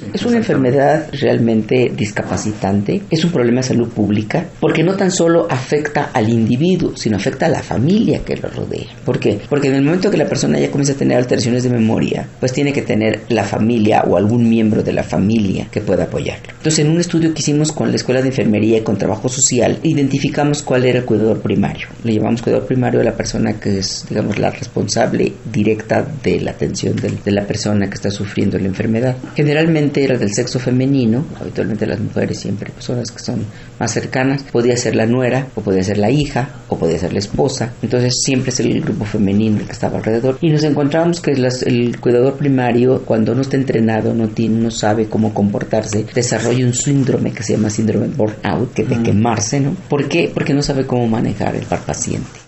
Es una enfermedad realmente discapacitante, es un problema de salud pública, porque no tan solo afecta al individuo, sino afecta a la familia que lo rodea. ¿Por qué? Porque en el momento que la persona ya comienza a tener alteraciones de memoria, pues tiene que tener la familia o algún miembro de la familia que pueda apoyarlo. Entonces, en un estudio que hicimos con la Escuela de Enfermería y con Trabajo Social, identificamos cuál era el cuidador primario. Le llamamos cuidador primario a la persona que es, digamos, la responsable directa de la atención de la persona que está sufriendo la enfermedad. Generalmente era del sexo femenino, habitualmente las mujeres siempre pues, son las que son más cercanas. Podía ser la nuera, o podía ser la hija, o podía ser la esposa. Entonces siempre es el grupo femenino el que estaba alrededor. Y nos encontramos que el cuidador primario, cuando no está entrenado, no sabe cómo comportarse, desarrolla un síndrome que se llama síndrome burnout, que de quemarse, ¿no? ¿Por qué? Porque no sabe cómo manejar el paciente.